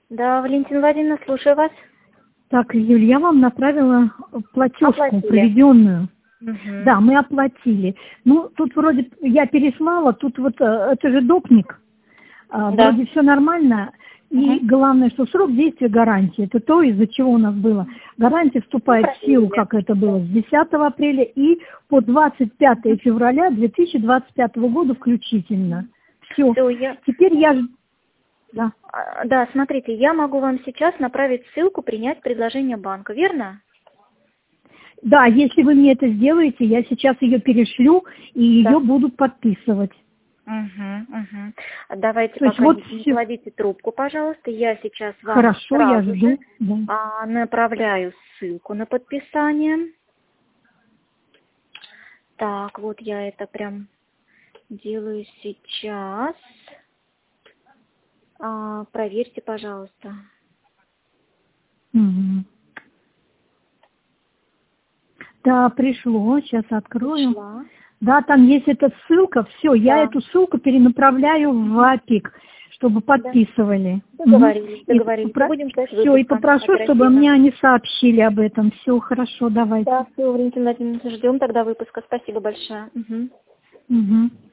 Да, Валентина Владимировна, слушаю вас. Так, Юль, я вам направила платежку Оплатили. проведенную. Угу. Да, мы оплатили. Ну, тут вроде я переслала, тут вот это же допник. Да. Вроде все нормально. И главное, что срок действия гарантии. Это то, из-за чего у нас было. Гарантия вступает в силу, как это было, с 10 апреля и по 25 февраля 2025 года включительно. Все. Теперь я... Да. Да, смотрите, я могу вам сейчас направить ссылку «Принять предложение банка», верно? Да, если вы мне это сделаете, я сейчас ее перешлю и ее буду подписывать. Давайте То пока вот не кладите трубку, пожалуйста. Я сейчас вам Хорошо, я сразу жду. же направляю ссылку на подписание. Так, вот я это прям делаю сейчас. Проверьте, пожалуйста. Угу. Да, пришло. Сейчас открою. Пришла. Да, там есть эта ссылка. Все, я эту ссылку перенаправляю в АПИК, чтобы подписывали. Договорились. Будем ждать все, и попрошу, чтобы мне они сообщили об этом. Все, хорошо, давайте. Да, все, Валентина Владимировна, ждем тогда выпуска. Спасибо большое. Угу.